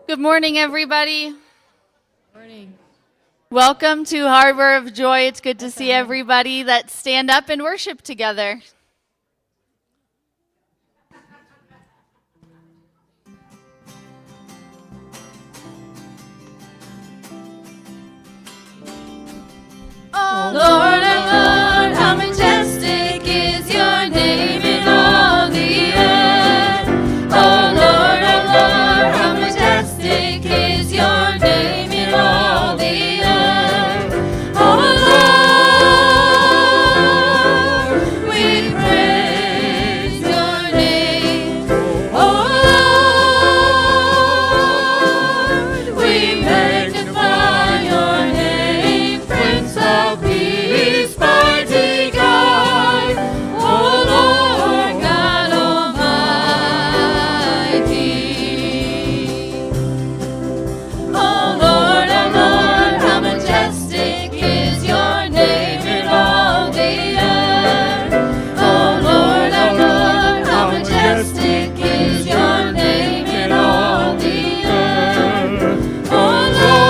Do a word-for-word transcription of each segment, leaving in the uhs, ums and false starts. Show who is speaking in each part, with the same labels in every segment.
Speaker 1: Good morning, everybody.
Speaker 2: Morning.
Speaker 1: Welcome to Harbor of Joy. It's good to see everybody. Let's stand up and worship together. Oh, Lord, oh, Lord, how majestic is your name in all the earth. Oh, Lord, oh, Lord, how majestic is your name in all the earth. Oh, Lord, we praise your name. Oh, Lord, we magnify your name, Prince of Peace, mighty God. Oh, Lord God Almighty. Oh, Lord, oh, Lord, how majestic is your name in all the earth. Oh, Lord, oh, Lord, how majestic is your name in all the earth. Oh,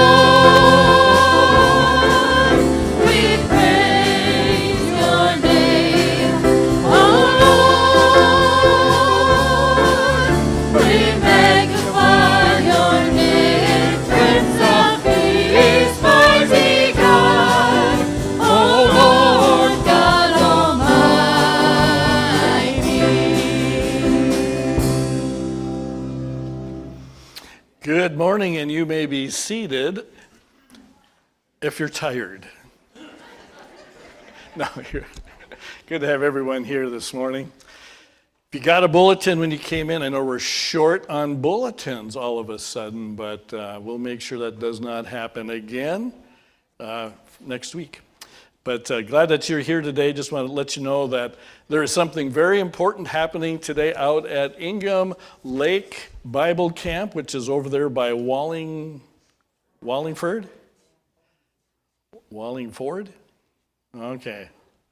Speaker 1: Lord, we praise your name. Oh, Lord, we magnify your name, Prince of Peace, mighty God. Oh, Lord God Almighty.
Speaker 3: Good morning, and you may be seated if you're tired. No, you're good to have everyone here this morning. If you got a bulletin when you came in, I know we're short on bulletins all of a sudden, but uh, we'll make sure that does not happen again uh, next week. But uh, glad that you're here today. Just want to let you know that there is something very important happening today out at Ingham Lake Bible Camp, which is over there by Walling, Wallingford? Wallingford? Okay.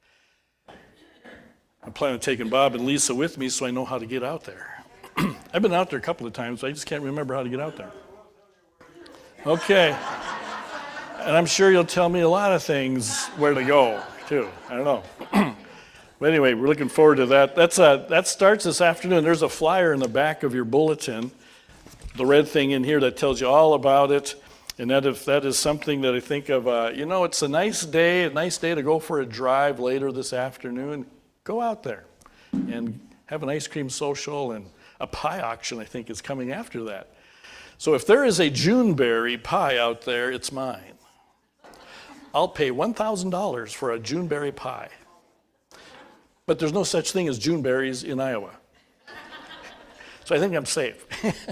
Speaker 3: I plan on taking Bob and Lisa with me so I know how to get out there. I've been out there a couple of times, but I just can't remember how to get out there. Okay. And I'm sure you'll tell me a lot of things where to go, too. I don't know. But anyway, we're looking forward to that. That's a, that starts this afternoon. There's a flyer in the back of your bulletin, the red thing in here that tells you all about it. And that if that is something that I think of, uh, you know, it's a nice day, a nice day to go for a drive later this afternoon. Go out there and have an ice cream social, and a pie auction, I think, is coming after that. So if there is a Juneberry pie out there, it's mine. I'll pay one thousand dollars for a Juneberry pie. But there's no such thing as Juneberries in Iowa. So I think I'm safe.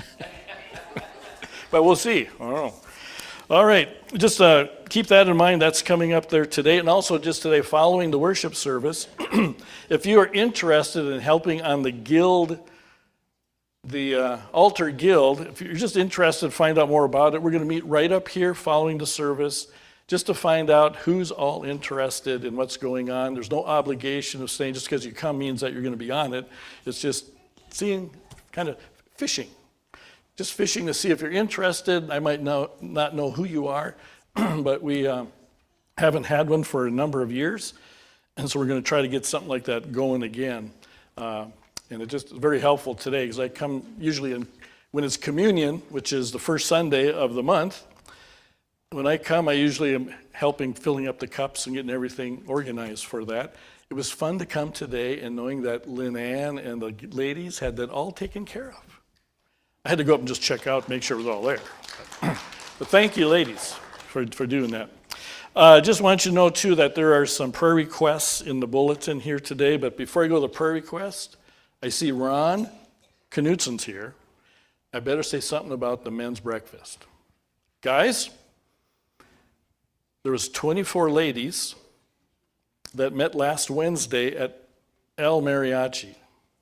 Speaker 3: But we'll see. I don't know. All right, just uh, keep that in mind. That's coming up there today. And also just today, following the worship service, if you are interested in helping on the guild, the uh, altar guild, if you're just interested to find out more about it, we're going to meet right up here following the service just to find out who's all interested in what's going on. There's no obligation of saying just because you come means that you're going to be on it. It's just seeing, kind of fishing. Just fishing to see if you're interested. I might know, not know who you are, but we um, haven't had one for a number of years, and so we're going to try to get something like that going again. Uh, and it's just very helpful today because I come usually in, when it's communion, which is the first Sunday of the month. When I come, I usually am helping filling up the cups and getting everything organized for that. It was fun to come today and knowing that Lynn Ann and the ladies had that all taken care of. I had to go up and just check out, make sure it was all there. But thank you, ladies, for, for doing that. I uh, just want you to know, too, that there are some prayer requests in the bulletin here today. But before I go to the prayer request, I see Ron Knutsen's here. I better say something about the men's breakfast. Guys, there was twenty-four ladies that met last Wednesday at El Mariachi.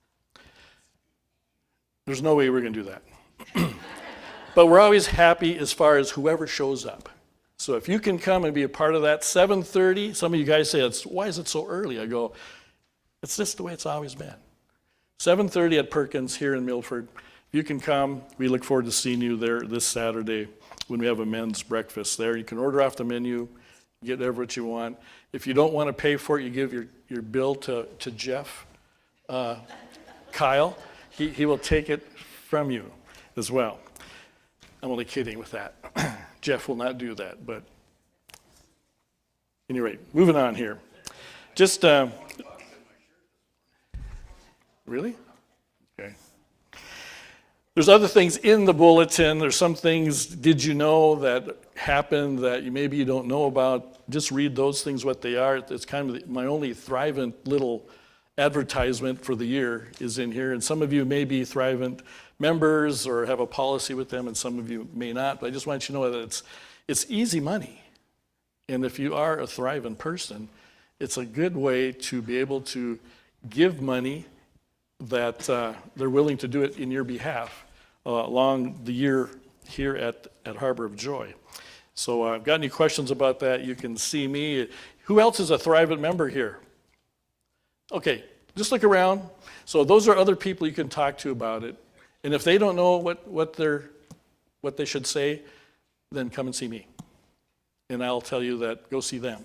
Speaker 3: There's no way we're going to do that. But we're always happy as far as whoever shows up. So if you can come and be a part of that, seven thirty, some of you guys say, it's, why is it so early? I go, it's just the way it's always been. seven thirty at Perkins here in Milford. you can come. We look forward to seeing you there this Saturday when we have a men's breakfast there. You can order off the menu, get whatever what you want. If you don't want to pay for it, you give your, your bill to, to Jeff uh, Kyle. He, he will take it from you as well. I'm only kidding with that. Jeff will not do that, but at any rate, moving on here. Just, uh, really? Okay. There's other things in the bulletin. There's some things, did you know, that happened that you maybe you don't know about. Just read those things, what they are. It's kind of the, my only Thrivent little advertisement for the year is in here. And some of you may be Thrivent members or have a policy with them, and some of you may not. But I just want you to know that it's it's easy money. And if you are a Thrivent person, it's a good way to be able to give money that uh, they're willing to do it in your behalf uh, along the year here at, at Harbor of Joy. So uh, I've got any questions about that, you can see me. Who else is a Thrivent member here? Okay, just look around. So those are other people you can talk to about it. And if they don't know what, what, they're, what they should say, then come and see me. And I'll tell you that, go see them.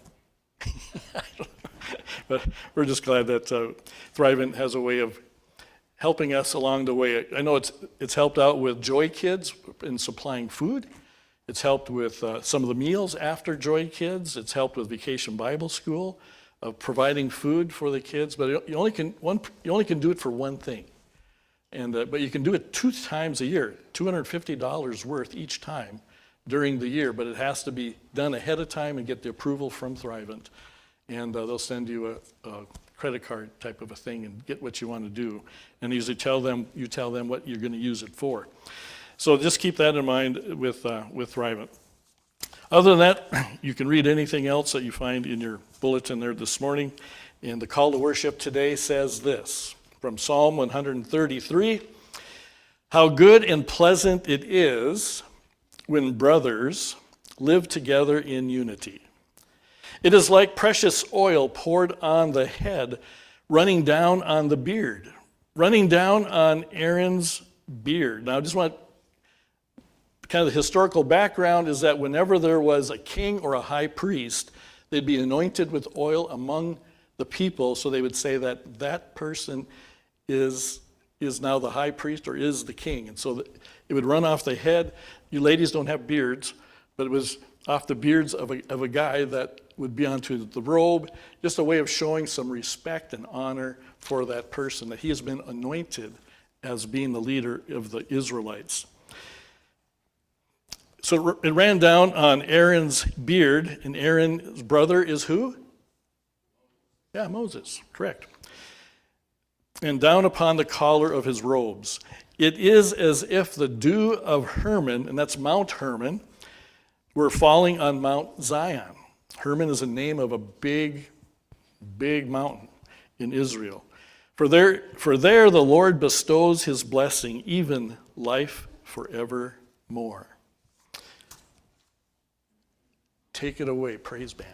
Speaker 3: But we're just glad that uh, Thrivent has a way of helping us along the way. I know it's it's helped out with Joy Kids in supplying food. It's helped with uh, some of the meals after Joy Kids. It's helped with Vacation Bible School, of uh, providing food for the kids. But you only can one you only can do it for one thing, and uh, but you can do it two times a year, two hundred fifty dollars worth each time during the year. But it has to be done ahead of time and get the approval from Thrivent, and uh, they'll send you a, a credit card type of a thing and get what you want to do. And usually tell them, you tell them what you're going to use it for. So just keep that in mind with uh, with Thrivent. Other than that, you can read anything else that you find in your bulletin there this morning. And the call to worship today says this, from Psalm one thirty-three, "How good and pleasant it is when brothers live together in unity. It is like precious oil poured on the head, running down on the beard, running down on Aaron's beard." Now, I just want kind of the historical background is that whenever there was a king or a high priest, they'd be anointed with oil among the people, so they would say that that person is, is now the high priest or is the king. And so it would run off the head. You ladies don't have beards, but it was off the beards of a, of a guy that would be onto the robe, just a way of showing some respect and honor for that person, that he has been anointed as being the leader of the Israelites. So it ran down on Aaron's beard, and Aaron's brother is who? Yeah, Moses, correct. And down upon the collar of his robes. It is as if the dew of Hermon, and that's Mount Hermon, were falling on Mount Zion. Hermon is a name of a big, big mountain in Israel. For there, for there the Lord bestows his blessing, even life forevermore. Take it away, praise band.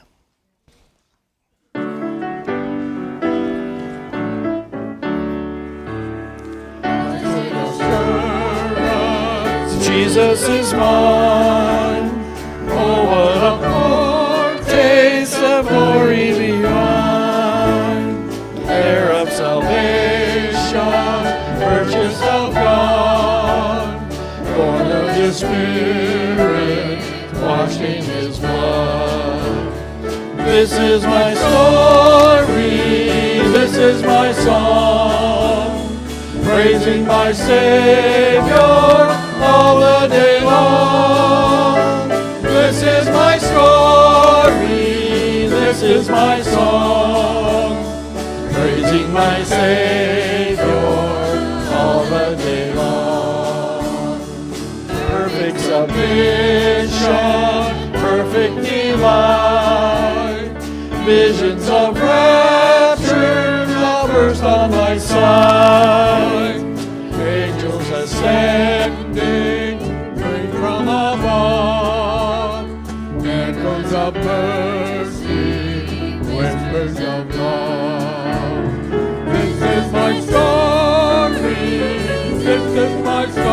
Speaker 3: Jesus is mine. Oh, what a foretaste of glory beyond. Heir of salvation, purchased of God, born of his Spirit, washed in his blood. This is my story, this is my song, praising my Savior all the day long. This is my story, this is my song, praising my Savior all the day long. Perfect submission, perfect delight, visions of rapture now burst on my sight. Angels ascending, bring from above, echoes of mercy, whispers of love. This is my story, this is my story.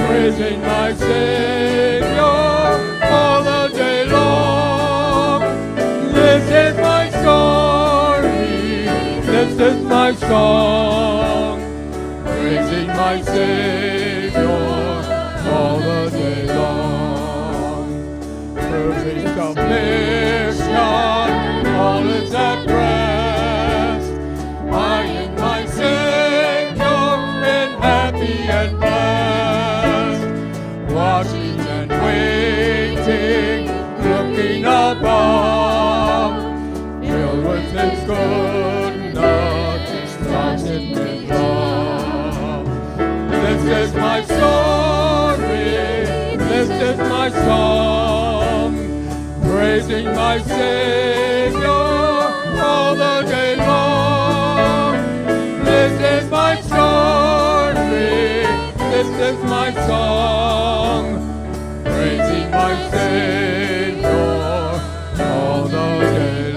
Speaker 2: praising my Savior all the day long. This is my story, this is my song, praising my Savior all the day long. Perfect submission, all is at rest. I and my Savior in happy and blessed, watching and waiting, looking above, filled with His goodness, started with love. This is my story, this is my song, praising my Savior all the day long. This is my story, this is my song, praising my Savior all the day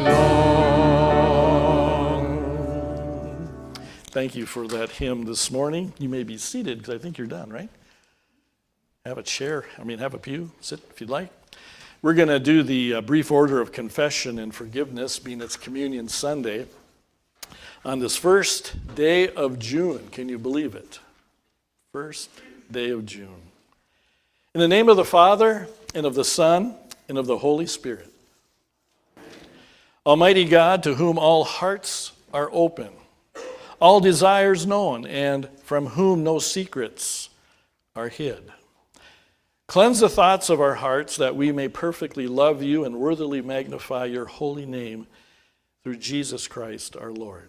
Speaker 2: long.
Speaker 3: Thank you for that hymn this morning. You may be seated because I think you're done, right? Have a chair, I mean, have a pew, sit if you'd like. We're going to do the uh, brief order of confession and forgiveness, being it's Communion Sunday, on this first day of June. Can you believe it? First day of June. In the name of the Father, and of the Son, and of the Holy Spirit. Almighty God, to whom all hearts are open, all desires known, and from whom no secrets are hid. Cleanse the thoughts of our hearts that we may perfectly love you and worthily magnify your holy name through Jesus Christ our Lord.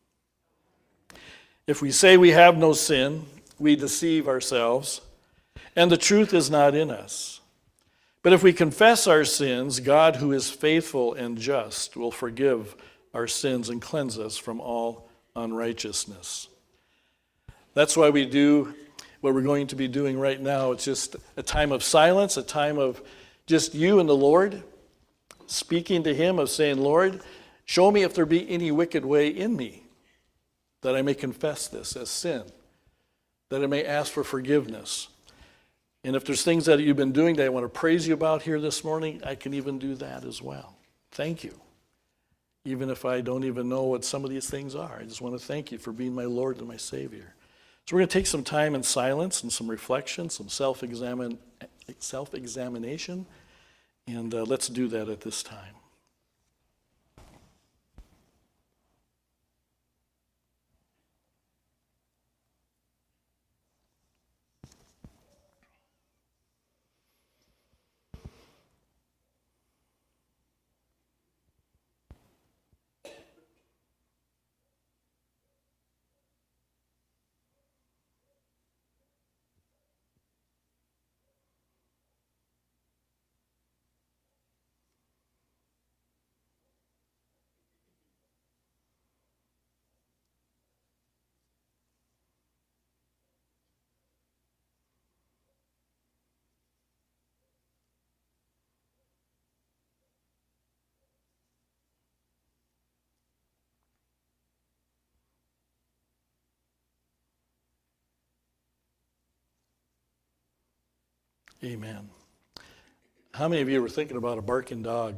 Speaker 3: If we say we have no sin, we deceive ourselves, and the truth is not in us. But if we confess our sins, God, who is faithful and just, will forgive our sins and cleanse us from all unrighteousness. That's why we do what we're going to be doing right now. It's just a time of silence, a time of just you and the Lord, speaking to Him, of saying, Lord, show me if there be any wicked way in me, that I may confess this as sin, that I may ask for forgiveness. And if there's things that you've been doing that I want to praise you about here this morning, I can even do that as well. Thank you. Even if I don't even know what some of these things are, I just want to thank you for being my Lord and my Savior. So we're going to take some time in silence and some reflection, some self-examine, self-examination, and uh, let's do that at this time. Amen. How many of you were thinking about a barking dog?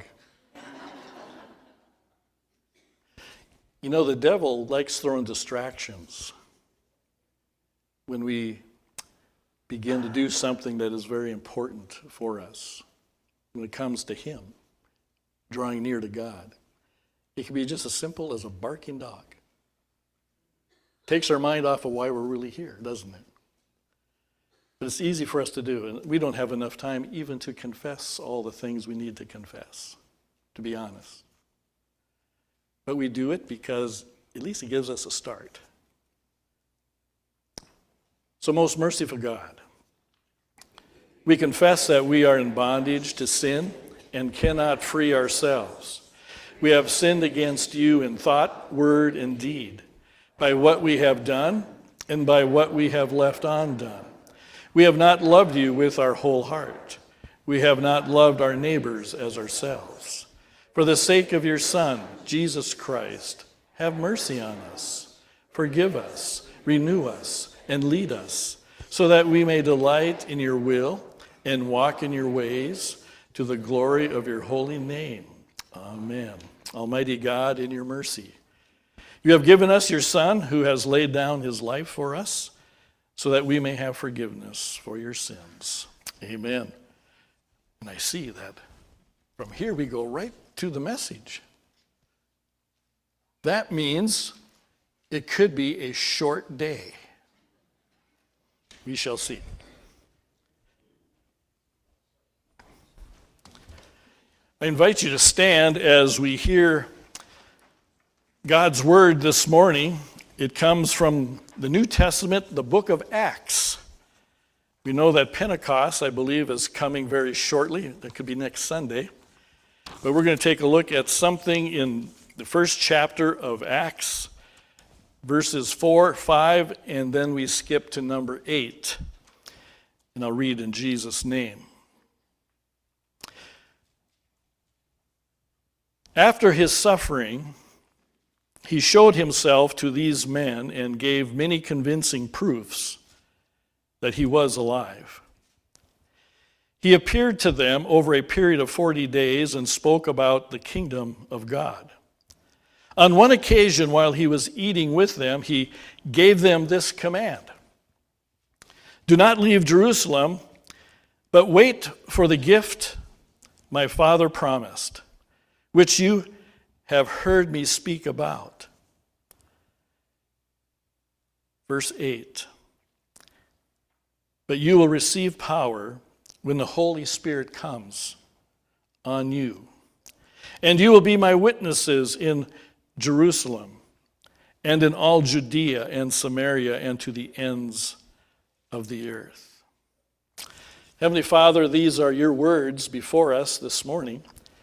Speaker 3: You know, the devil likes throwing distractions when we begin to do something that is very important for us. When it comes to him, drawing near to God, it can be just as simple as a barking dog. Takes our mind off of why we're really here, doesn't it? But it's easy for us to do, and we don't have enough time even to confess all the things we need to confess, to be honest. But we do it because at least it gives us a start. So, most merciful God, we confess that we are in bondage to sin and cannot free ourselves. We have sinned against you in thought, word, and deed, by what we have done and by what we have left undone. We have not loved you with our whole heart. We have not loved our neighbors as ourselves. For the sake of your Son, Jesus Christ, have mercy on us. Forgive us, renew us, and lead us, so that we may delight in your will and walk in your ways to the glory of your holy name. Amen. Almighty God, in your mercy, you have given us your Son, who has laid down his life for us, so that we may have forgiveness for your sins. Amen. And I see that from here we go right to the message. That means it could be a short day. We shall see. I invite you to stand as we hear God's word this morning. It comes from the New Testament, the book of Acts. We know that Pentecost, I believe, is coming very shortly. That could be next Sunday. But we're going to take a look at something in the first chapter of Acts, verses four, five, and then we skip to number eight. And I'll read in Jesus' name. After his suffering, he showed himself to these men and gave many convincing proofs that he was alive. He appeared to them over a period of forty days and spoke about the kingdom of God. On one occasion, while he was eating with them, he gave them this command: "Do not leave Jerusalem, but wait for the gift my Father promised, which you have heard me speak about." Verse eight. "But you will receive power when the Holy Spirit comes on you, and you will be my witnesses in Jerusalem and in all Judea and Samaria and to the ends of the earth." Heavenly Father, these are your words before us this morning.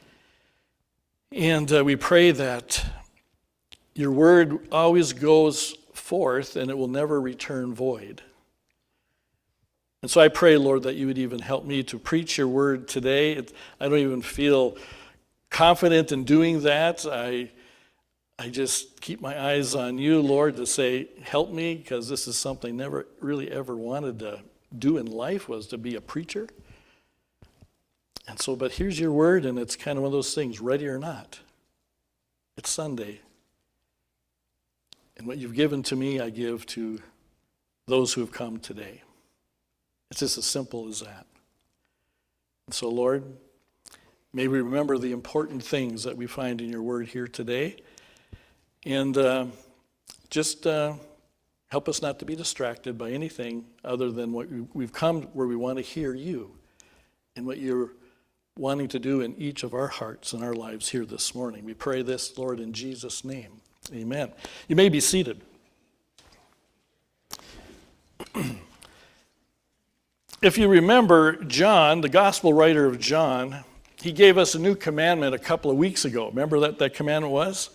Speaker 3: And uh, we pray that your word always goes forth and it will never return void. And so I pray, Lord, that you would even help me to preach your word today. It, I don't even feel confident in doing that. I, I just keep my eyes on you, Lord, to say, help me, because this is something I never really ever wanted to do in life, was to be a preacher. And so, but here's your word, and it's kind of one of those things, ready or not. It's Sunday. And what you've given to me, I give to those who have come today. It's just as simple as that. And so, Lord, may we remember the important things that we find in your word here today. And uh, just uh, help us not to be distracted by anything other than what we've come where we want to hear you and what you're wanting to do in each of our hearts and our lives here this morning. We pray this, Lord, in Jesus' name. Amen. You may be seated. If you remember, John, the gospel writer of John, he gave us a new commandment a couple of weeks ago. Remember what that commandment was?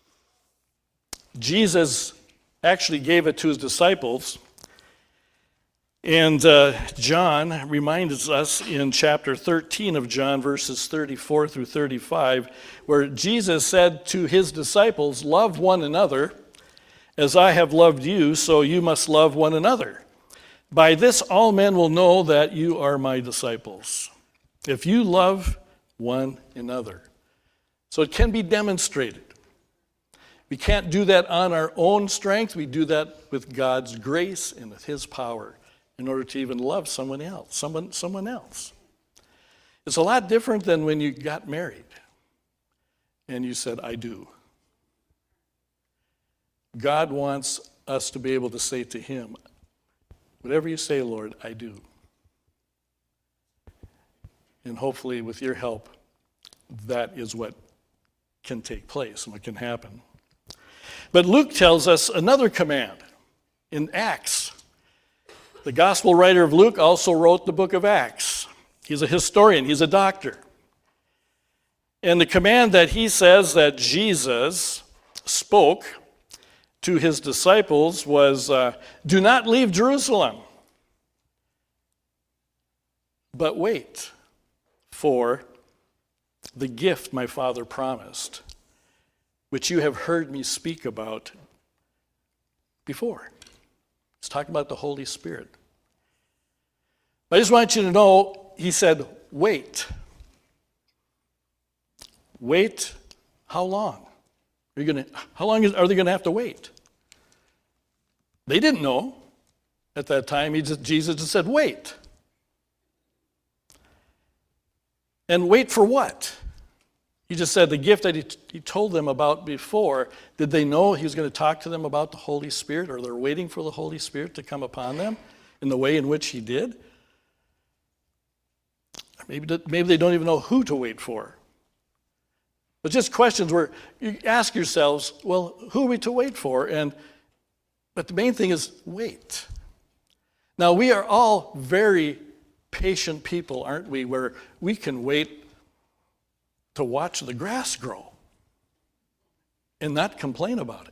Speaker 3: Jesus actually gave it to his disciples. And uh, John reminds us in chapter thirteen of John, verses thirty-four through thirty-five, where Jesus said to his disciples, "Love one another as I have loved you, so you must love one another. By this all men will know that you are my disciples, if you love one another." So it can be demonstrated. We can't do that on our own strength. We do that with God's grace and with his power in order to even love someone else, someone, someone else. It's a lot different than when you got married and you said, "I do." God wants us to be able to say to him, "Whatever you say, Lord, I do." And hopefully with your help, that is what can take place and what can happen. But Luke tells us another command in Acts. The gospel writer of Luke also wrote the book of Acts. He's a historian, he's a doctor. And the command that he says that Jesus spoke to his disciples was, uh, "Do not leave Jerusalem, but wait for the gift my Father promised, which you have heard me speak about before." He's talking about the Holy Spirit. But I just want you to know, he said, wait. Wait, how long? Are you gonna, how long is, are they going to have to wait? They didn't know at that time. He just, Jesus just said, wait. And wait for what? He just said the gift that he, he told them about before. Did they know he was going to talk to them about the Holy Spirit, or they're waiting for the Holy Spirit to come upon them in the way in which he did? Maybe, maybe they don't even know who to wait for. But just questions where you ask yourselves, well, who are we to wait for? And but the main thing is wait. Now, we are all very patient people, aren't we, where we can wait to watch the grass grow and not complain about it.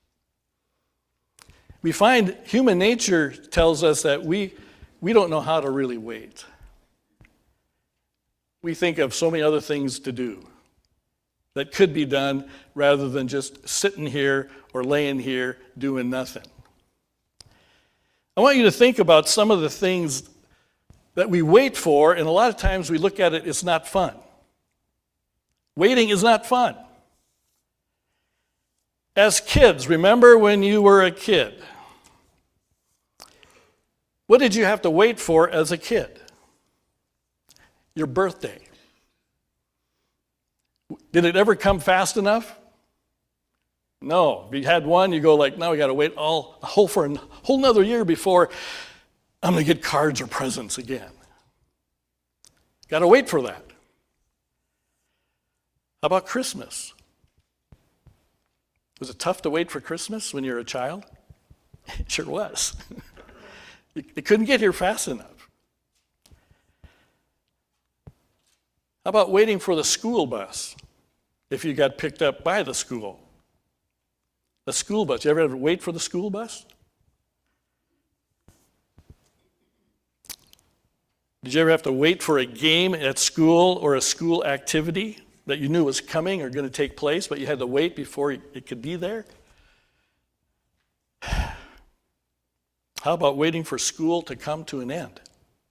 Speaker 3: We find human nature tells us that we, we don't know how to really wait. We think of so many other things to do that could be done rather than just sitting here or laying here doing nothing. I want you to think about some of the things that we wait for, and a lot of times we look at it, it's not fun. Waiting is not fun. As kids, remember when you were a kid? What did you have to wait for as a kid? Your birthday. Did it ever come fast enough? No. If you had one, you go like, now we got to wait all a whole for a whole another year before I'm going to get cards or presents again. Got to wait for that. How about Christmas? Was it tough to wait for Christmas when you were a child? It sure was. It couldn't get here fast enough. How about waiting for the school bus if you got picked up by the school? The school bus. You ever have to wait for the school bus? Did you ever have to wait for a game at school or a school activity that you knew was coming or going to take place, but you had to wait before it could be there? How about waiting for school to come to an end?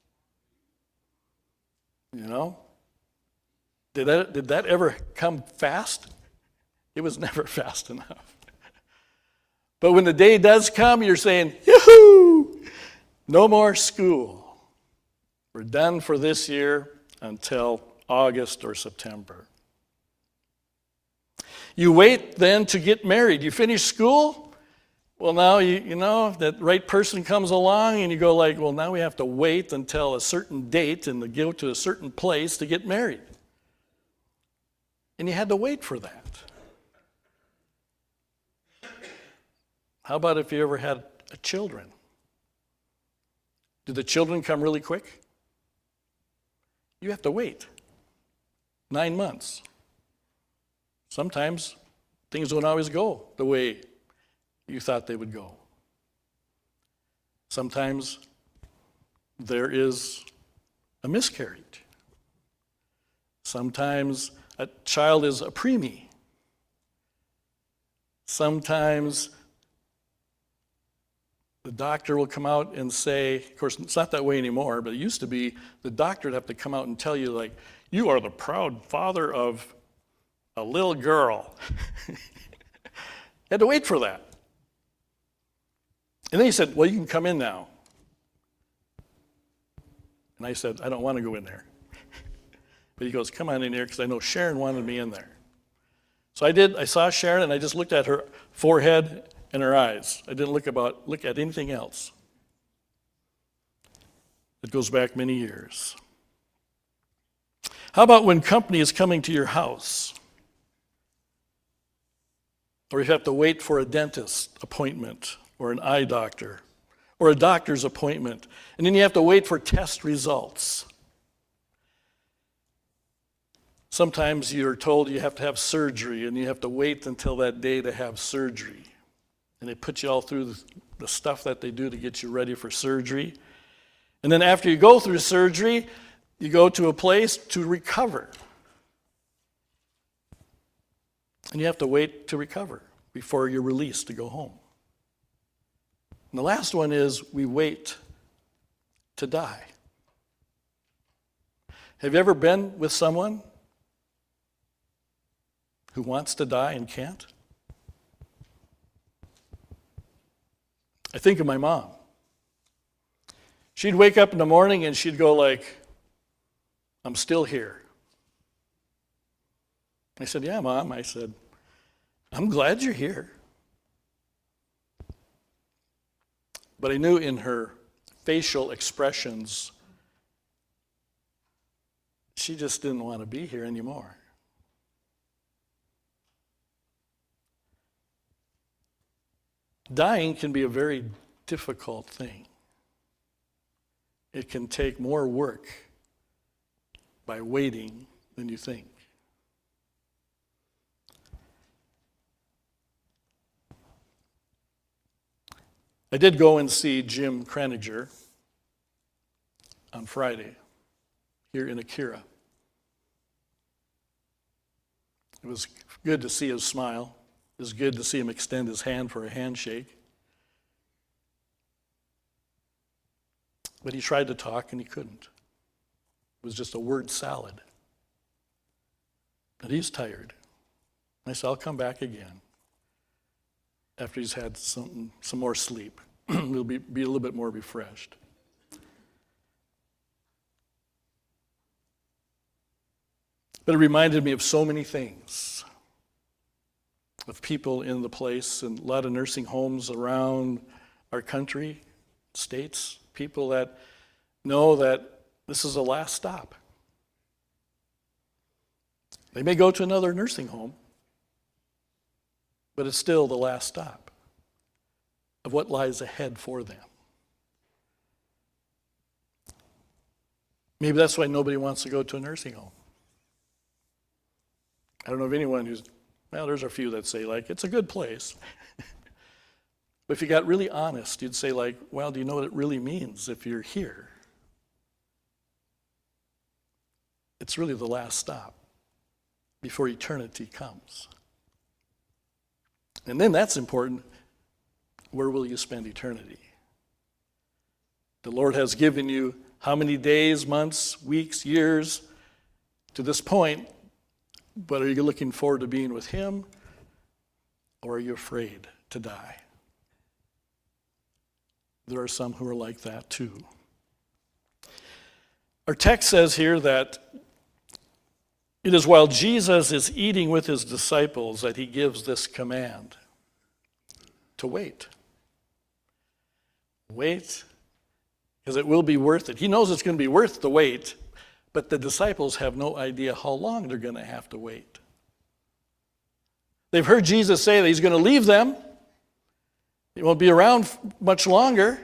Speaker 3: You know? Did that, did that ever come fast? It was never fast enough. But when the day does come, you're saying, yoo-hoo, no more school. We're done for this year until August or September. You wait then to get married. You finish school? Well, now, you, you know, that right person comes along and you go like, well, now we have to wait until a certain date and to go to a certain place to get married. And you had to wait for that. How about if you ever had children? Do the children come really quick? You have to wait. Nine months. Sometimes things don't always go the way you thought they would go. Sometimes there is a miscarriage. Sometimes a child is a preemie. Sometimes the doctor will come out and say, of course, it's not that way anymore, but it used to be the doctor would have to come out and tell you, like, you are the proud father of a little girl. You had to wait for that. And then he said, well, you can come in now. And I said, I don't want to go in there. But he goes, come on in here, because I know Sharon wanted me in there. So I did. I saw Sharon, and I just looked at her forehead and her eyes. I didn't look about look at anything else. It goes back many years. How about when company is coming to your house? Or you have to wait for a dentist appointment or an eye doctor or a doctor's appointment. And then you have to wait for test results. Sometimes you're told you have to have surgery and you have to wait until that day to have surgery. And they put you all through the stuff that they do to get you ready for surgery. And then after you go through surgery, you go to a place to recover. And you have to wait to recover before you're released to go home. And the last one is we wait to die. Have you ever been with someone who wants to die and can't? I think of my mom. She'd wake up in the morning and she'd go like, I'm still here. I said, yeah, Mom. I said, I'm glad you're here. But I knew in her facial expressions, she just didn't want to be here anymore. Dying can be a very difficult thing. It can take more work by waiting than you think. I did go and see Jim Kraninger on Friday here in Akira. It was good to see his smile. It was good to see him extend his hand for a handshake. But he tried to talk and he couldn't. It was just a word salad. But he's tired. I said, I'll come back again after he's had some, some more sleep. He'll be, be a little bit more refreshed. But it reminded me of so many things, of people in the place and a lot of nursing homes around our country, states, people that know that this is the last stop. They may go to another nursing home, but it's still the last stop of what lies ahead for them. Maybe that's why nobody wants to go to a nursing home. I don't know of anyone who's, well, there's a few that say, like, it's a good place. But if you got really honest, you'd say, like, well, do you know what it really means if you're here? It's really the last stop before eternity comes. And then that's important. Where will you spend eternity? The Lord has given you how many days, months, weeks, years to this point, but are you looking forward to being with Him, or are you afraid to die? There are some who are like that too. Our text says here that it is while Jesus is eating with his disciples that he gives this command to wait. Wait, because it will be worth it. He knows it's going to be worth the wait, but the disciples have no idea how long they're going to have to wait. They've heard Jesus say that he's going to leave them. He won't be around much longer.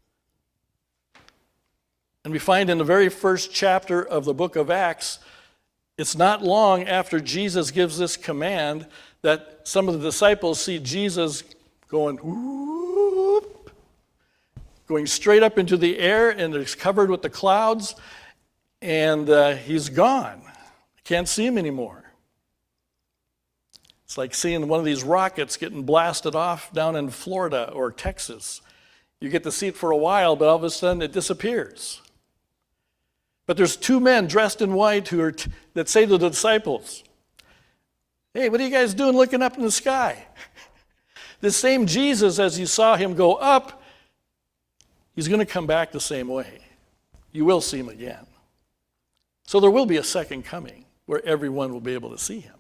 Speaker 3: And we find in the very first chapter of the book of Acts, it's not long after Jesus gives this command that some of the disciples see Jesus going, whoop, going straight up into the air, and it's covered with the clouds, and uh, he's gone. Can't see him anymore. It's like seeing one of these rockets getting blasted off down in Florida or Texas. You get to see it for a while, but all of a sudden it disappears. But there's two men dressed in white who are t- that say to the disciples, hey, what are you guys doing looking up in the sky? This same Jesus, as you saw him go up, he's going to come back the same way. You will see him again. So there will be a second coming where everyone will be able to see him.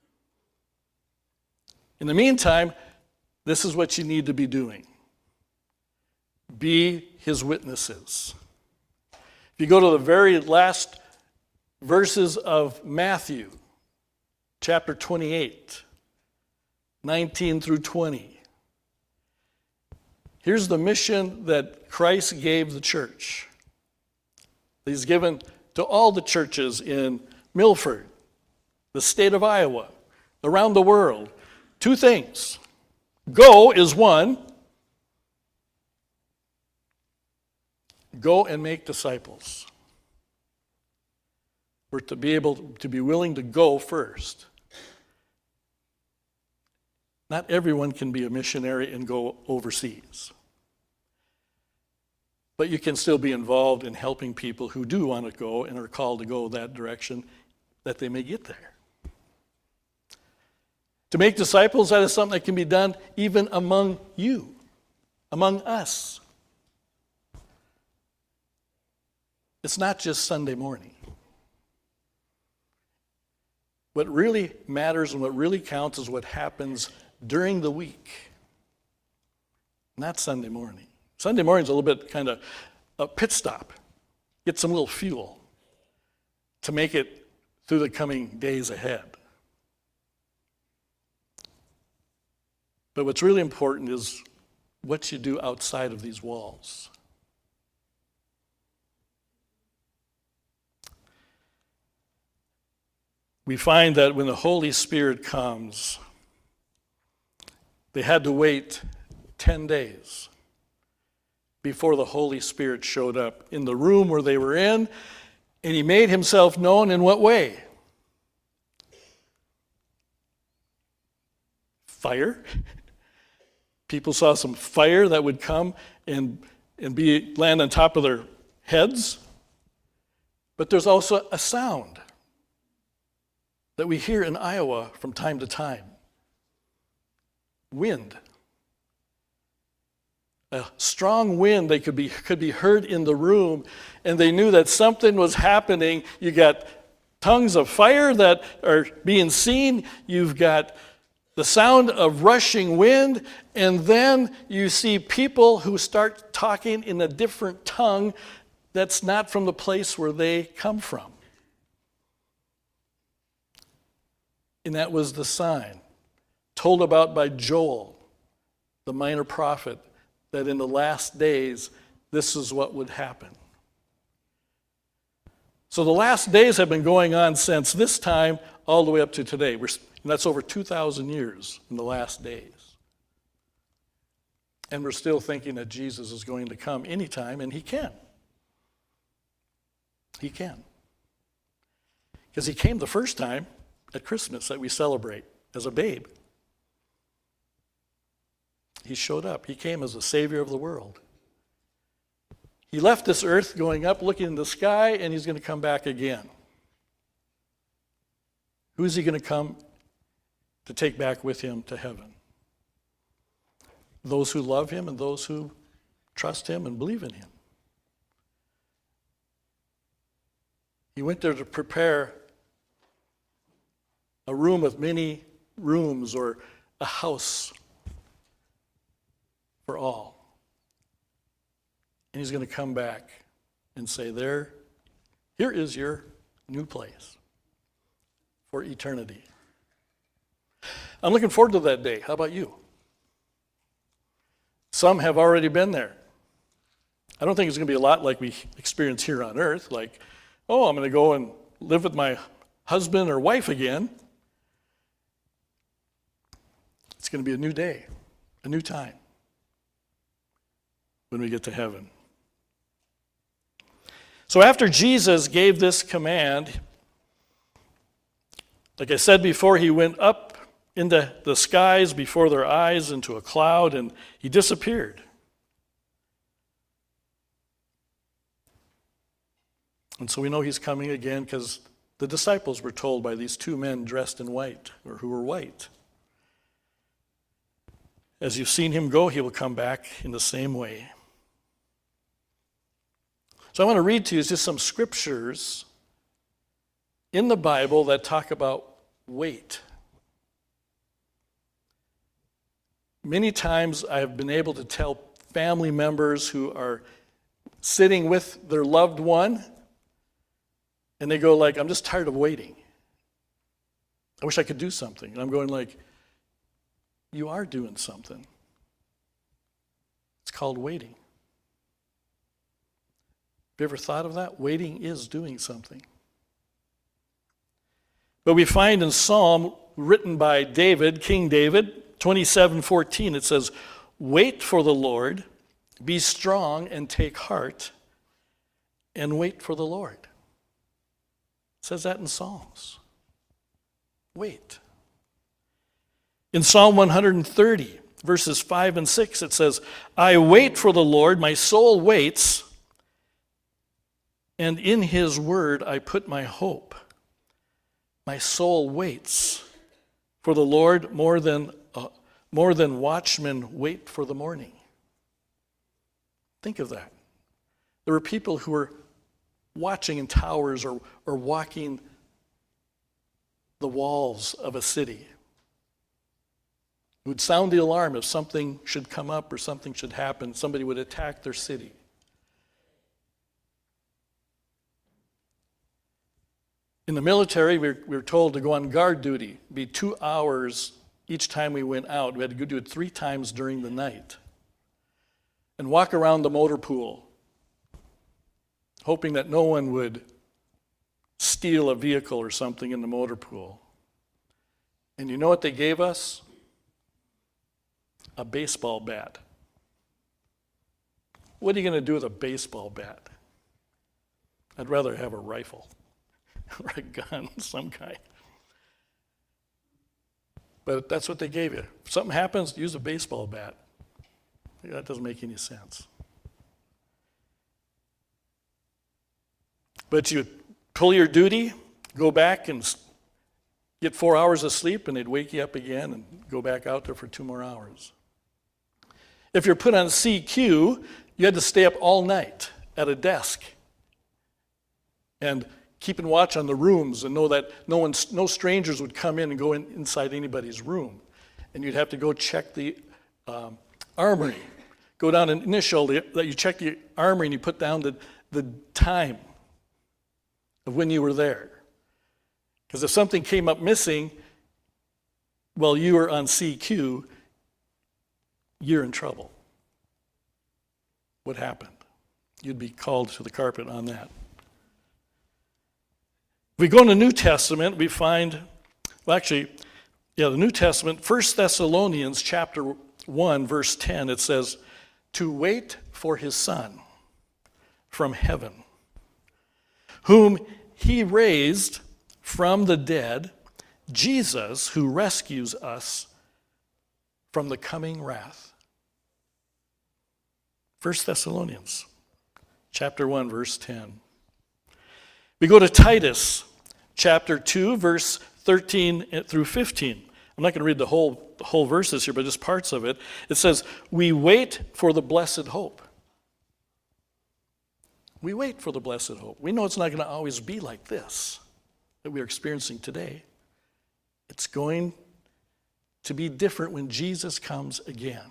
Speaker 3: In the meantime, this is what you need to be doing. Be his witnesses. If you go to the very last verses of Matthew, chapter twenty-eight, nineteen through twenty, here's the mission that Christ gave the church. He's given to all the churches in Milford, the state of Iowa, around the world. Two things. Go is one. Go and make disciples. We're to be able to be willing to go first. Not everyone can be a missionary and go overseas. but you can still be involved in helping people who do want to go and are called to go that direction, that they may get there. To make disciples, that is something that can be done even among you, among us. It's not just Sunday morning. What really matters and what really counts is what happens during the week, not Sunday morning. Sunday morning is a little bit kind of a pit stop, get some little fuel to make it through the coming days ahead. But what's really important is what you do outside of these walls. We find that when the Holy Spirit comes, they had to wait ten days before the Holy Spirit showed up in the room where they were in, and he made himself known in what way? Fire. People saw some fire that would come and, and be land on top of their heads. But there's also a sound that we hear in Iowa from time to time. Wind. A strong wind that could be, could be heard in the room, and they knew that something was happening. You got tongues of fire that are being seen. You've got the sound of rushing wind, and then you see people who start talking in a different tongue that's not from the place where they come from. And that was the sign told about by Joel, the minor prophet, that in the last days, this is what would happen. So the last days have been going on since this time all the way up to today. We're, and that's over two thousand years in the last days. And we're still thinking that Jesus is going to come anytime, and he can. He can. Because he came the first time at Christmas that we celebrate as a babe. He showed up. He came as the Savior of the world. He left this earth going up, looking in the sky, and he's going to come back again. Who is he going to come to take back with him to heaven? Those who love him and those who trust him and believe in him. He went there to prepare a room with many rooms, or a house for all. And he's going to come back and say, there, here is your new place for eternity. I'm looking forward to that day. How about you? Some have already been there. I don't think it's going to be a lot like we experience here on earth, like, oh, I'm going to go and live with my husband or wife again. It's going to be a new day, a new time when we get to heaven. So after Jesus gave this command, like I said before, he went up into the skies before their eyes into a cloud, and he disappeared. And so we know he's coming again because the disciples were told by these two men dressed in white, or who were white. As you've seen him go, he will come back in the same way. So I want to read to you just some scriptures in the Bible that talk about wait. Many times I have been able to tell family members who are sitting with their loved one, and they go like, I'm just tired of waiting. I wish I could do something. And I'm going like, you are doing something. It's called waiting. Have you ever thought of that? Waiting is doing something. But we find in Psalm written by David, King David, twenty-seven fourteen, it says, wait for the Lord, be strong and take heart, and wait for the Lord. It says that in Psalms. Wait. In Psalm one thirty, verses five and six, it says, I wait for the Lord, my soul waits, and in his word I put my hope. My soul waits for the Lord more than, uh, more than watchmen wait for the morning. Think of that. There were people who were watching in towers or, or walking the walls of a city. It would sound the alarm if something should come up or something should happen. Somebody would attack their city. In the military, we were, we were told to go on guard duty, be two hours each time we went out. We had to go do it three times during the night. And walk around the motor pool, hoping that no one would steal a vehicle or something in the motor pool. And you know what they gave us? A baseball bat. What are you going to do with a baseball bat? I'd rather have a rifle or a gun of some kind. But that's what they gave you. If something happens, use a baseball bat. That doesn't make any sense. But you pull your duty, go back and get four hours of sleep, and they'd wake you up again and go back out there for two more hours. If you're put on C Q, you had to stay up all night at a desk and keeping watch on the rooms and know that no one, no strangers would come in and go in, inside anybody's room. And you'd have to go check the um, armory. Go down and initial that you check the armory and you put down the, the time of when you were there. Because if something came up missing while you were on C Q, you're in trouble. What happened? You'd be called to the carpet on that. If we go in the New Testament, we find, well actually, yeah, the New Testament, First Thessalonians chapter one, verse ten, it says, to wait for his Son from heaven, whom he raised from the dead, Jesus, who rescues us from the coming wrath. First Thessalonians chapter one, verse ten. We go to Titus chapter two, verse thirteen through fifteen. I'm not going to read the whole, the whole verses here, but just parts of it. It says, we wait for the blessed hope. We wait for the blessed hope. We know it's not going to always be like this that we're experiencing today. It's going to be different when Jesus comes again.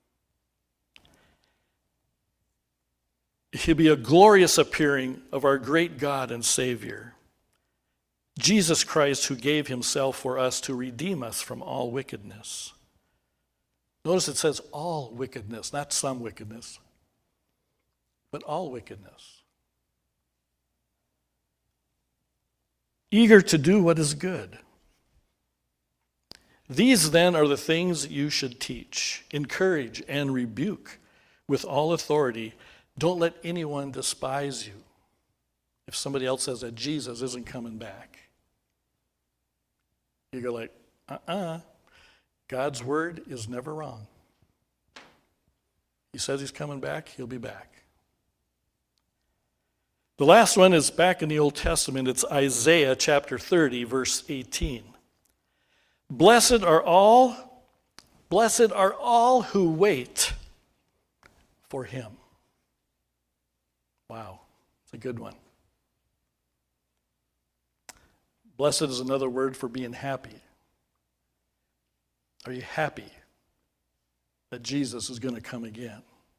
Speaker 3: He'll be a glorious appearing of our great God and Savior, Jesus Christ, who gave himself for us to redeem us from all wickedness. Notice it says all wickedness, not some wickedness, but all wickedness. Eager to do what is good. These then are the things that you should teach, encourage, and rebuke with all authority. Don't let anyone despise you if somebody else says that Jesus isn't coming back. You go like, uh-uh. God's word is never wrong. He says he's coming back, he'll be back. The last one is back in the Old Testament. It's Isaiah chapter thirty, verse eighteen. Blessed are all, blessed are all who wait for him. Wow, it's a good one. Blessed is another word for being happy. Are you happy that Jesus is going to come again?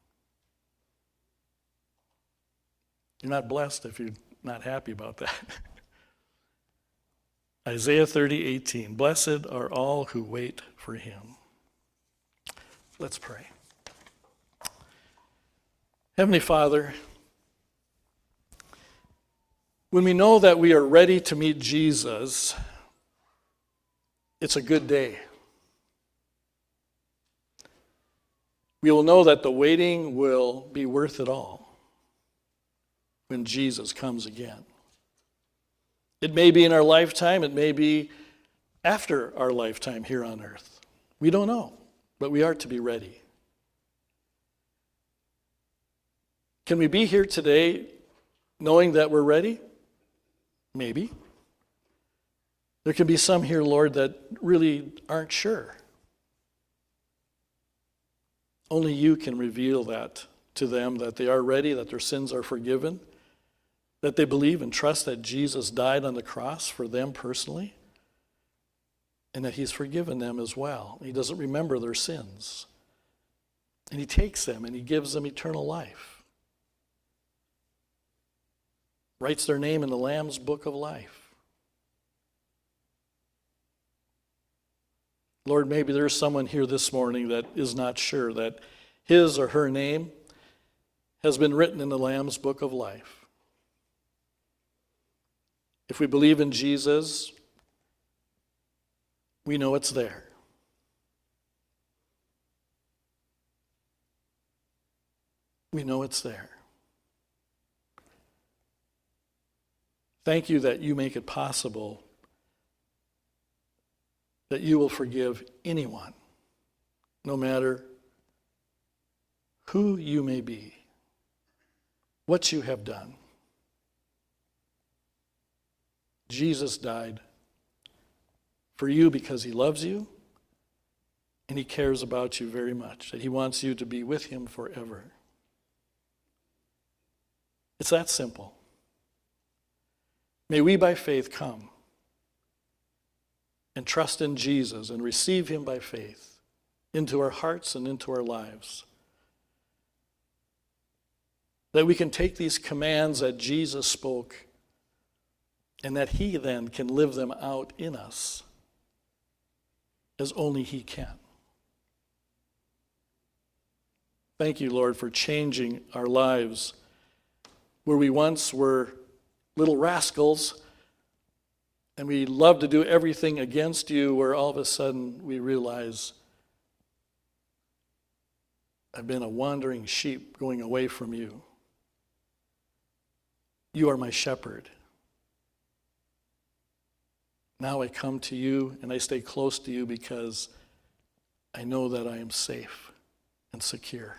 Speaker 3: You're not blessed if you're not happy about that. Isaiah thirty, eighteen. Blessed are all who wait for him. Let's pray. Heavenly Father, when we know that we are ready to meet Jesus, it's a good day. We will know that the waiting will be worth it all when Jesus comes again. It may be in our lifetime, it may be after our lifetime here on earth. We don't know. but we are to be ready. Can we be here today knowing that we're ready? Maybe. There can be some here, Lord, that really aren't sure. Only you can reveal that to them, that they are ready, that their sins are forgiven, that they believe and trust that Jesus died on the cross for them personally, and that he's forgiven them as well. He doesn't remember their sins. And he takes them and he gives them eternal life. Writes their name in the Lamb's book of life. Lord, maybe there's someone here this morning that is not sure that his or her name has been written in the Lamb's book of life. If we believe in Jesus, we know it's there. We know it's there. Thank you that you make it possible that you will forgive anyone, no matter who you may be, what you have done. Jesus died for you because he loves you and he cares about you very much, that he wants you to be with him forever. It's that simple. May we by faith come and trust in Jesus and receive him by faith into our hearts and into our lives. That we can take these commands that Jesus spoke and that he then can live them out in us as only he can. Thank you, Lord, for changing our lives where we once were little rascals and we loved to do everything against you, where all of a sudden we realize I've been a wandering sheep going away from you. You are my shepherd. Now I come to you and I stay close to you because I know that I am safe and secure.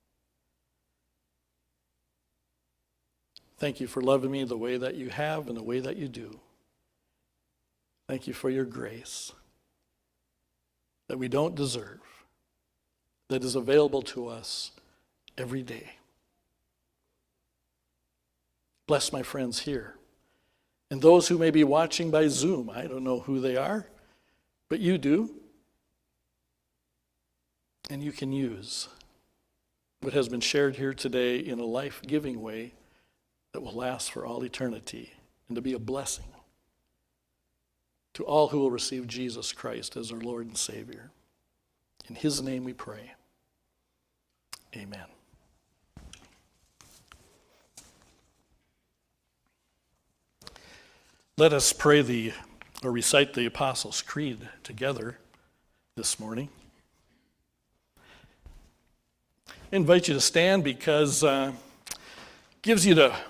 Speaker 3: Thank you for loving me the way that you have and the way that you do. Thank you for your grace that we don't deserve, that is available to us every day. Bless my friends here and those who may be watching by Zoom. I don't know who they are, but you do. And you can use what has been shared here today in a life-giving way that will last for all eternity and to be a blessing to all who will receive Jesus Christ as our Lord and Savior. In his name we pray. Amen. Let us pray the, or recite the Apostles' Creed together this morning. I invite you to stand because uh, it gives you to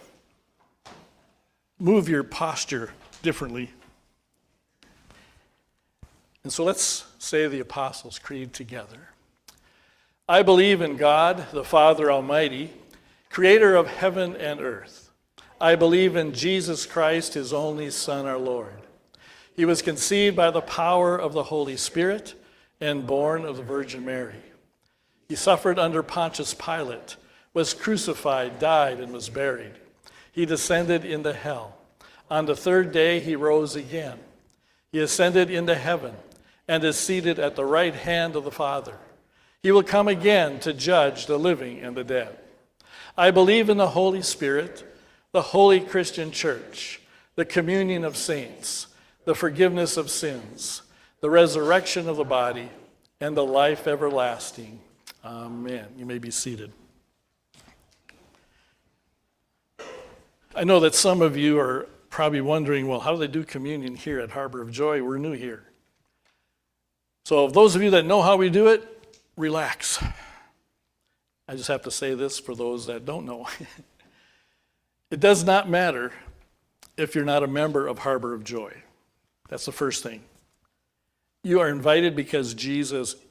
Speaker 3: move your posture differently. And so let's say the Apostles' Creed together. I believe in God, the Father Almighty, creator of heaven and earth. I believe in Jesus Christ, his only Son, our Lord. He was conceived by the power of the Holy Spirit and born of the Virgin Mary. He suffered under Pontius Pilate, was crucified, died, and was buried. He descended into hell. On the third day he rose again. He ascended into heaven and is seated at the right hand of the Father. He will come again to judge the living and the dead. I believe in the Holy Spirit, the holy Christian church, the communion of saints, the forgiveness of sins, the resurrection of the body, and the life everlasting. Amen. You may be seated. I know that some of you are probably wondering, well, how do they do communion here at Harbor of Joy? We're new here. So those of you that know how we do it, relax. I just have to say this for those that don't know. It does not matter if you're not a member of Harbor of Joy. That's the first thing. You are invited because Jesus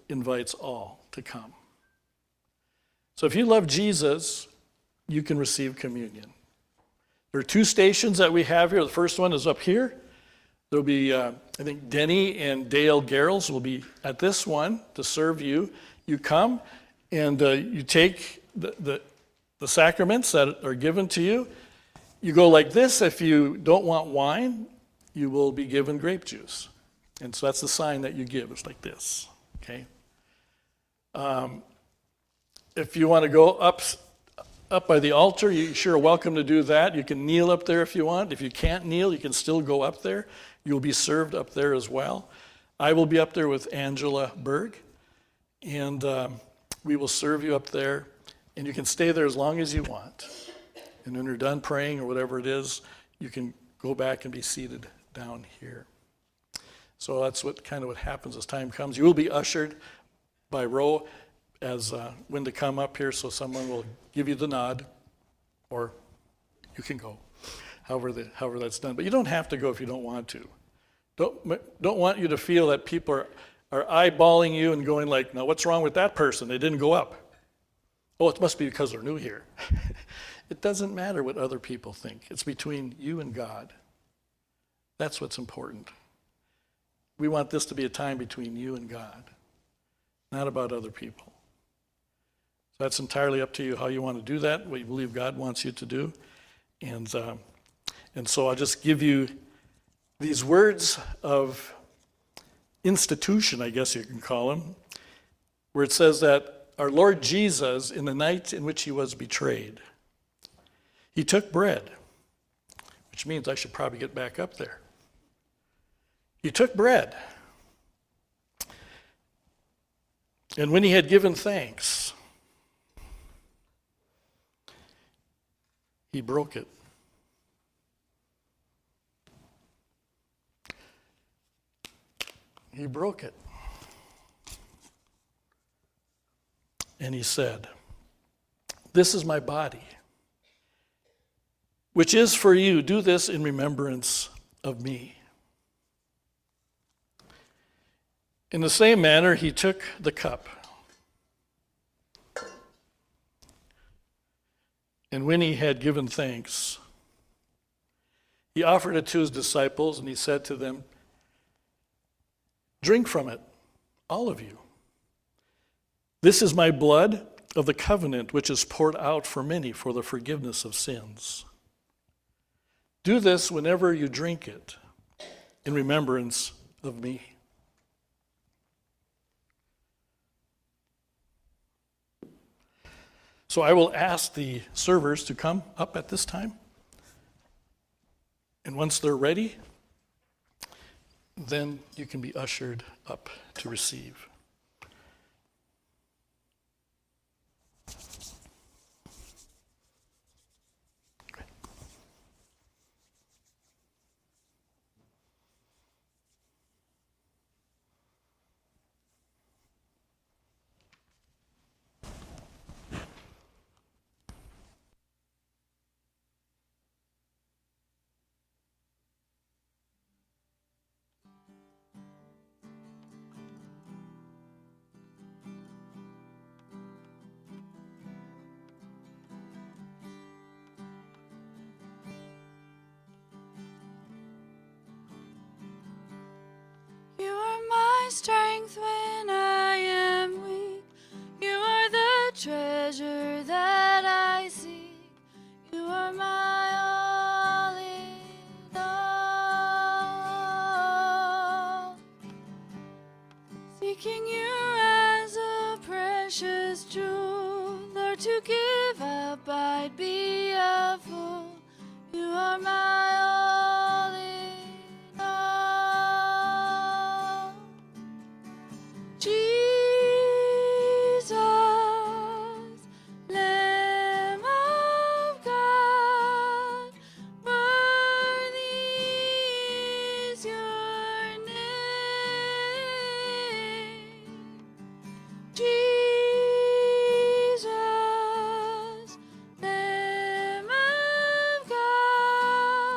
Speaker 3: invites all to come. So if you love Jesus, you can receive communion. There are two stations that we have here. The first one is up here. There'll be, uh, I think, Denny and Dale Garrels will be at this one to serve you. You come and uh, you take the, the, the sacraments that are given to you. You go like this. If you don't want wine, you will be given grape juice. And so that's the sign that you give. It's like this, okay? Um, if you want to go up, up by the altar, you're sure welcome to do that. You can kneel up there if you want. If you can't kneel, you can still go up there. You'll be served up there as well. I will be up there with Angela Berg, and um, we will serve you up there, and you can stay there as long as you want. And when you're done praying or whatever it is, you can go back and be seated down here. So that's what kind of what happens as time comes. You will be ushered by row as uh, when to come up here, so someone will give you the nod, or you can go, however, the, however that's done. But you don't have to go if you don't want to. Don't, don't want you to feel that people are, are eyeballing you and going like, no, what's wrong with that person? They didn't go up. Oh, it must be because they're new here. It doesn't matter what other people think. It's between you and God. That's what's important. We want this to be a time between you and God, not about other people. So that's entirely up to you how you want to do that, what you believe God wants you to do. And, uh, and so I'll just give you these words of institution, I guess you can call them, where it says that our Lord Jesus, in the night in which he was betrayed, he took bread, which means I should probably get back up there. He took bread, and when he had given thanks, he broke it. He broke it. And he said, "This is my body, which is for you. Do this in remembrance of me." In the same manner, he took the cup. And when he had given thanks, he offered it to his disciples, and he said to them, "Drink from it, all of you. This is my blood of the covenant, which is poured out for many for the forgiveness of sins. Do this whenever you drink it in remembrance of me." So I will ask the servers to come up at this time. And once they're ready, then you can be ushered up to receive.
Speaker 1: You are my strength when I am weak. You are the treasure that I seek. You are my all in all. Seeking you as a precious jewel, Lord, to give up I'd be a fool. You are my all in all. Jesus, Lamb of God, worthy is your name. Jesus, Lamb of God,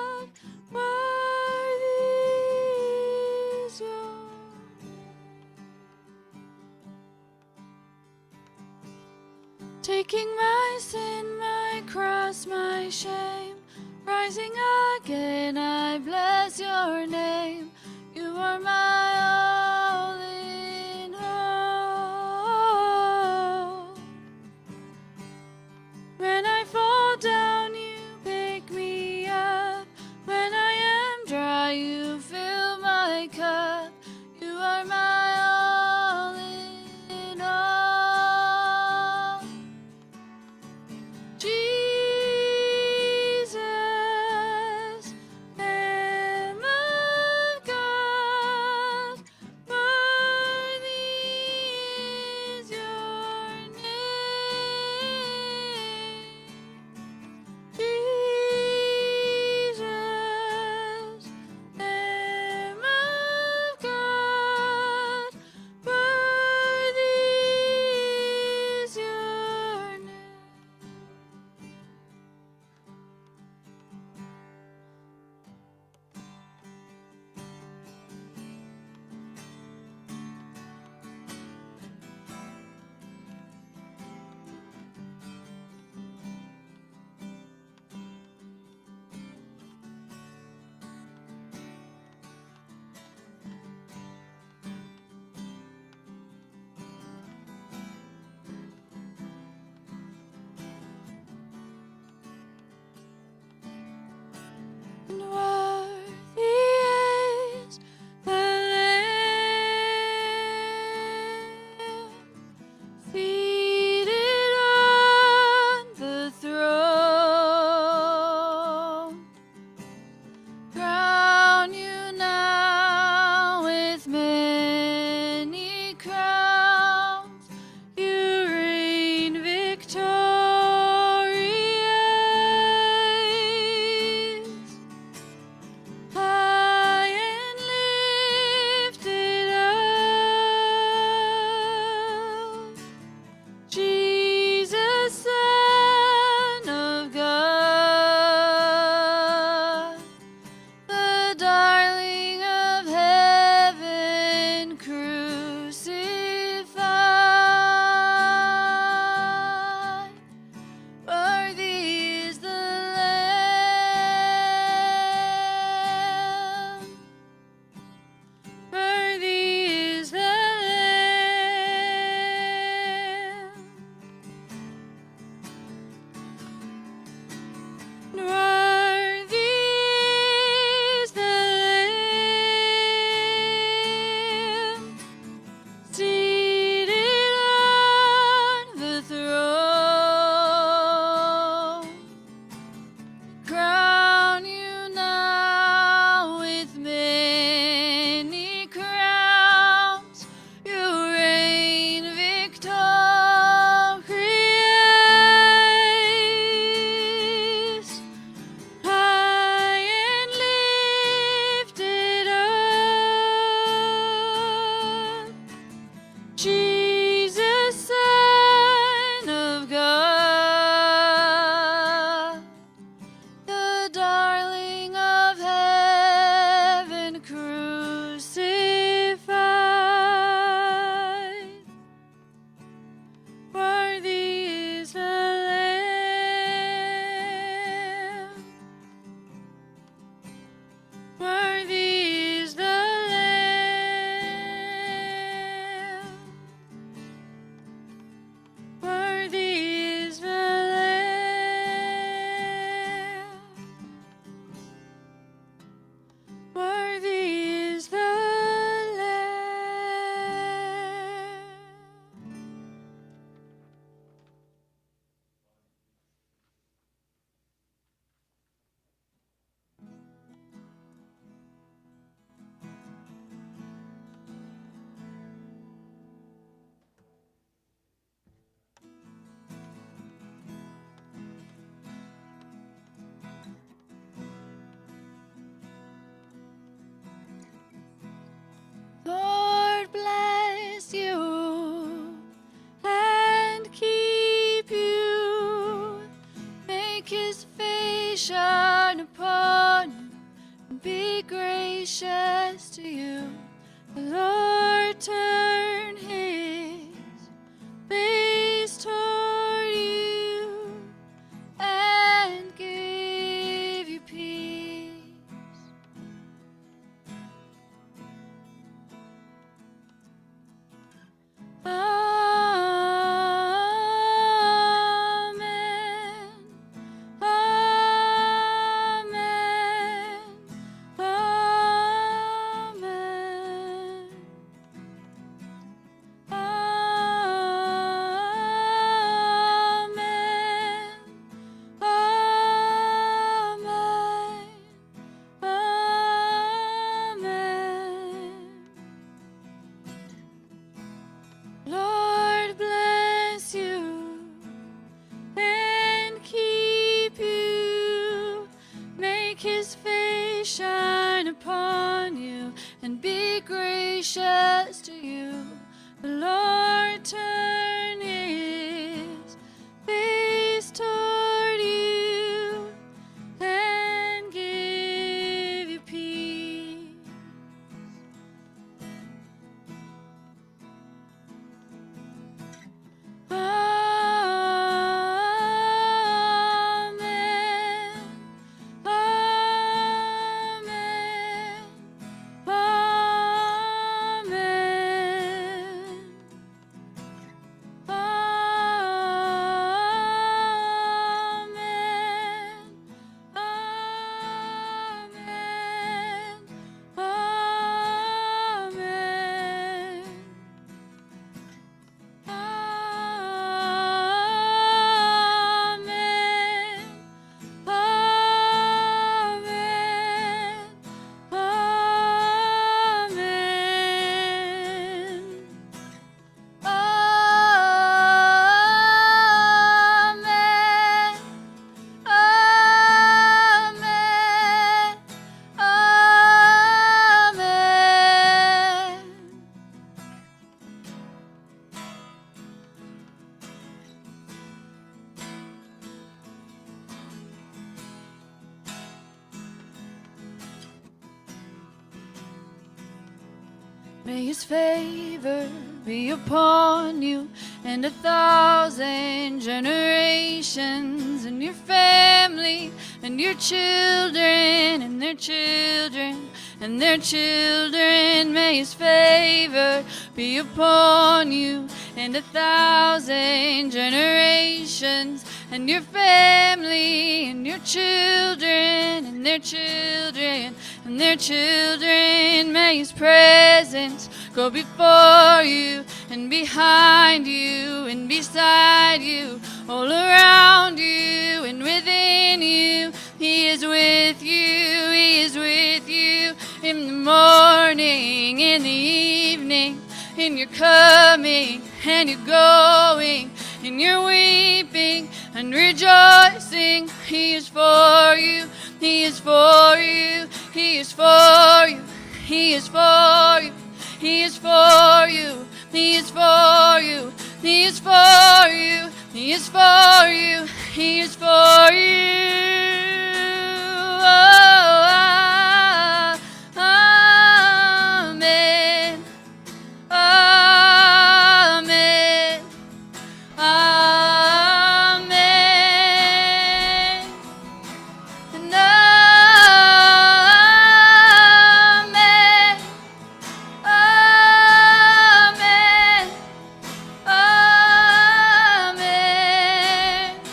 Speaker 1: taking my sin, my cross, my shame, rising again, I bless your name. You are my all in all. When I fall down, you pick me up. When I am dry, you fill my cup. You are my all in all. Jesus, Lamb of God, worthy is your name. Jesus, Lamb of God, worthy is your name. And worthy is the Lamb seated on the throne. Crown you now with many crowns. You reign victorious. High and lifted up, Jesus, Son of God, the darling of heaven, crucified. Worthy is the Lamb. Worthy is the Lamb. Worthy is the Lamb seated on the throne. Crown you now with many crowns. You reign victorious. High and lifted up, Jesus, Son of God, the darling of heaven, crucified. Worthy is the Lamb. Worthy is the Lamb. Worthy is the Lamb. Worthy is the Lamb. Lord bless you and keep you. Make his face shine upon you and be gracious to you. The Lord turn his face toward you make his face shine upon you and be gracious to you. The Lord turn his face toward you and give you peace. Amen. Amen. Amen. May his favor be upon you and a thousand generations, and your family and your children and their children and their children. May his favor be upon you and a thousand generations, and your family and your children and their children and their children. May his presence go before you and behind you and beside you, all around you and within you. He is with you, he is with you in the morning, in the evening, in your coming and your going, in your weeping and rejoicing. He is for you, he is for you, he is for you, he is for you, he is for you, he is for you, he is for you, he is for you, he is for you. Oh, amen, amen, amen, and amen, amen, amen,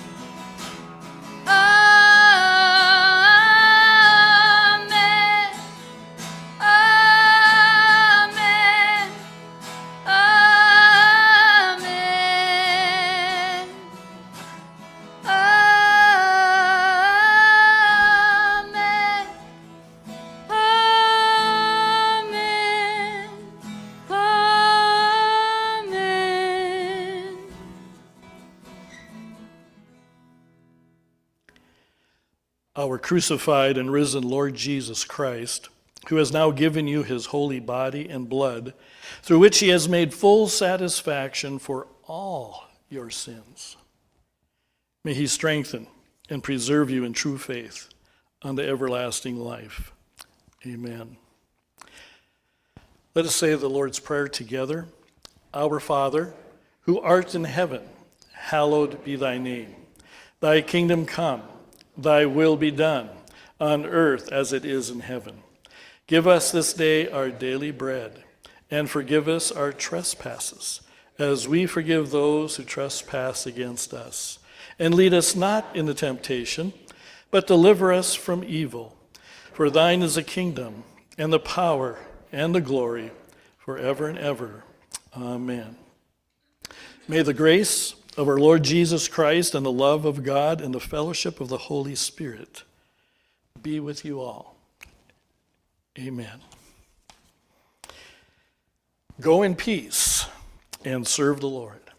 Speaker 3: Our crucified and risen Lord Jesus Christ, who has now given you his holy body and blood, through which he has made full satisfaction for all your sins. May he strengthen and preserve you in true faith unto everlasting life. Amen. Let us say the Lord's Prayer together. Our Father, who art in heaven, hallowed be thy name. Thy kingdom come, thy will be done, on earth as it is in heaven. Give us this day our daily bread, and forgive us our trespasses, as we forgive those who trespass against us. And lead us not into temptation, but deliver us from evil. For thine is the kingdom, and the power, and the glory, forever and ever. Amen. May the grace of our Lord Jesus Christ and the love of God and the fellowship of the Holy Spirit be with you all. Amen. Go in peace and serve the Lord.